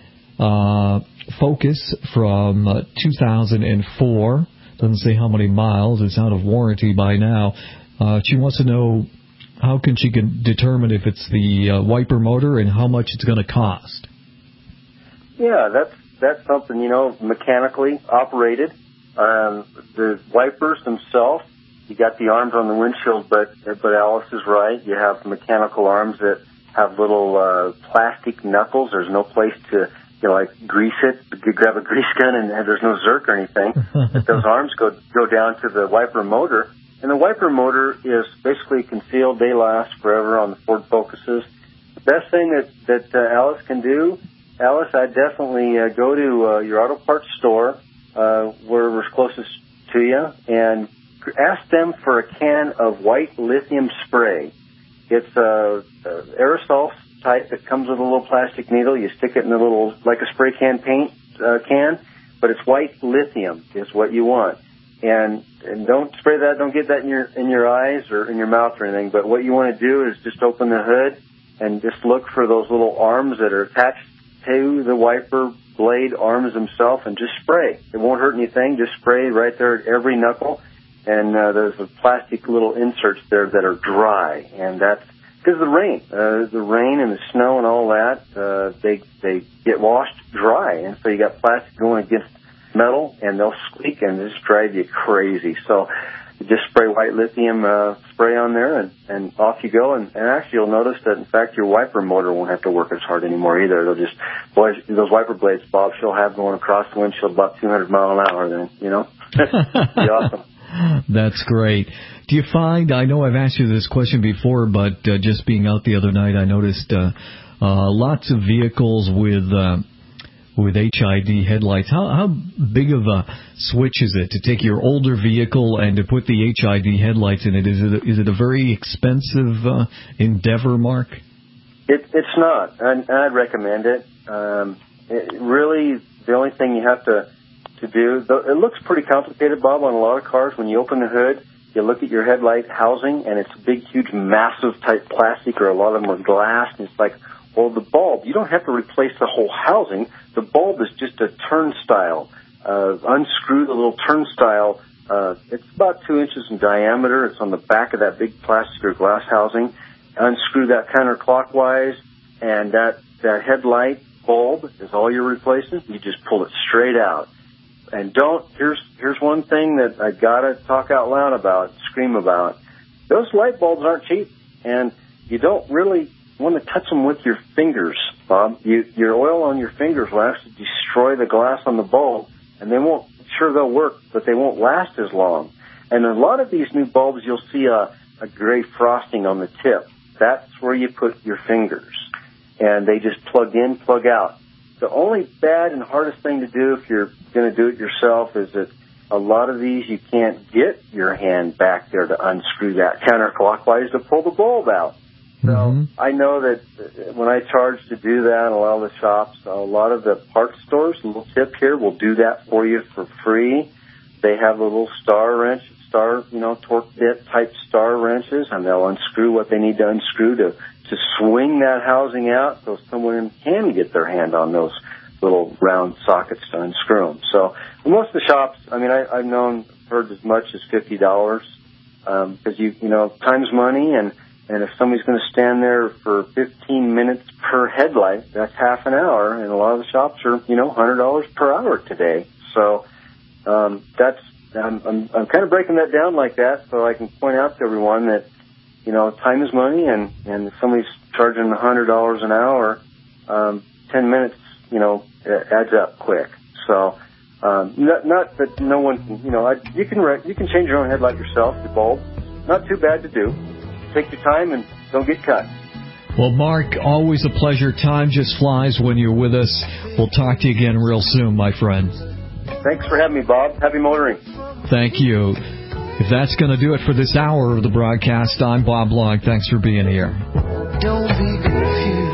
uh, Focus from uh, two thousand four. Doesn't say how many miles. It's out of warranty by now. Uh, she wants to know, how can she can determine if it's the uh, wiper motor and how much it's going to cost? Yeah, that's that's something, you know, mechanically operated. Um, the wipers themselves, you got the arms on the windshield, but but Alice is right. You have mechanical arms that have little uh, plastic knuckles. There's no place to, you know, like grease it. You grab a grease gun and, and there's no zerk or anything. But those arms go go down to the wiper motor. And the wiper motor is basically concealed. They last forever on the Ford Focuses. The best thing that, that uh, Alice can do, Alice, I'd definitely uh, go to uh, your auto parts store, uh, wherever's closest to you, and ask them for a can of white lithium spray. It's a, a aerosol type that comes with a little plastic needle. You stick it in a little, like a spray can paint uh, can, but it's white lithium is what you want. And and don't spray that, don't get that in your in your eyes or in your mouth or anything. But what you want to do is just open the hood and just look for those little arms that are attached to the wiper blade arms himself and just spray. It won't hurt anything. Just spray right there at every knuckle. And uh, there's a plastic little inserts there that are dry, and that's because of the rain. Uh, the rain and the snow and all that, uh, they they get washed dry, and so you got plastic going against metal, and they'll squeak and just drive you crazy. So you just spray white lithium uh, spray on there, and, and off you go. And, and actually, you'll notice that, in fact, your wiper motor won't have to work as hard anymore either. They'll just, boy, those wiper blades, Bob, she'll have going across the windshield about two hundred miles an hour then, you know? Be awesome. That's great. Do you find, I know I've asked you this question before, but uh, just being out the other night, I noticed uh, uh, lots of vehicles with uh, with H I D headlights. How, how big of a switch is it to take your older vehicle and to put the H I D headlights in it? Is it a, is it a very expensive uh, endeavor, Mark? It, it's not, and I'd recommend it. Um, it. Really, the only thing you have to to do, though, it looks pretty complicated, Bob, on a lot of cars. When you open the hood, you look at your headlight housing, and it's a big, huge, massive type plastic, or a lot of them are glass, and it's like, well, the bulb, you don't have to replace the whole housing. The bulb is just a turnstile. Uh, unscrew the little turnstile. Uh, it's about two inches in diameter. It's on the back of that big plastic or glass housing. Unscrew that counterclockwise, and that, that headlight bulb is all you're replacing. You just pull it straight out. And don't, here's here's one thing that I gotta talk out loud about, scream about. Those light bulbs aren't cheap, and you don't really want to touch them with your fingers, Bob. You, your oil on your fingers will actually destroy the glass on the bulb, and they won't, sure they'll work, but they won't last as long. And a lot of these new bulbs, you'll see a, a gray frosting on the tip. That's where you put your fingers, and they just plug in, plug out. The only bad and hardest thing to do if you're going to do it yourself is that a lot of these you can't get your hand back there to unscrew that counterclockwise to pull the bulb out. So mm-hmm. I know that when I charge to do that in a lot of the shops, a lot of the parts stores, a little tip here, will do that for you for free. They have a little star wrench, star, you know, torque bit type star wrenches, and they'll unscrew what they need to unscrew to to swing that housing out so someone can get their hand on those little round sockets to unscrew them. So most of the shops, I mean, I, I've known, heard as much as fifty dollars um, because, you you know, time's money, and, and if somebody's going to stand there for fifteen minutes per headlight, that's half an hour, and a lot of the shops are, you know, one hundred dollars per hour today. So um, that's, I'm, I'm, I'm kind of breaking that down like that so I can point out to everyone that, you know, time is money, and, and if somebody's charging one hundred dollars an hour, um, ten minutes, you know, adds up quick. So, um, not, not that no one can, you know, I, you can re- you can change your own headlight yourself, the bulb. Not too bad to do. Take your time and don't get cut. Well, Mark, always a pleasure. Time just flies when you're with us. We'll talk to you again real soon, my friend. Thanks for having me, Bob. Happy motoring. Thank you. If that's going to do it for this hour of the broadcast, I'm Bob Long. Thanks for being here. Don't be confused.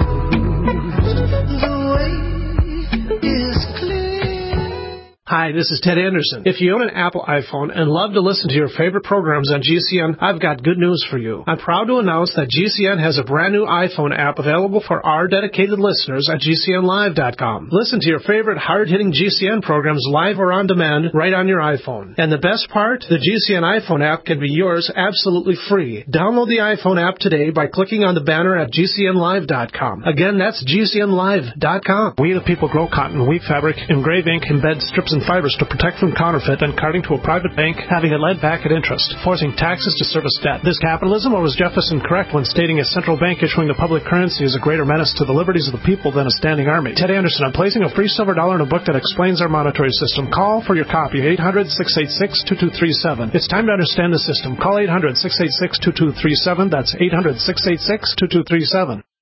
The way is clear. Hi, this is Ted Anderson. If you own an Apple iPhone and love to listen to your favorite programs on G C N, I've got good news for you. I'm proud to announce that G C N has a brand new iPhone app available for our dedicated listeners at G C N live dot com. Listen to your favorite hard-hitting G C N programs live or on demand right on your iPhone. And the best part, the G C N iPhone app can be yours absolutely free. Download the iPhone app today by clicking on the banner at G C N live dot com. Again, that's G C N live dot com. We the people grow cotton, weave fabric, engrave ink, embed strips and fibers to protect from counterfeit and carting to a private bank, having it led back at interest, forcing taxes to service debt. This capitalism, or was Jefferson correct when stating a central bank issuing the public currency is a greater menace to the liberties of the people than a standing army? Ted Anderson, I'm placing a free silver dollar in a book that explains our monetary system. Call for your copy, eight hundred, six eight six, two two three seven. It's time to understand the system. Call eight hundred, six eight six, two two three seven. That's eight hundred, six eight six, two two three seven.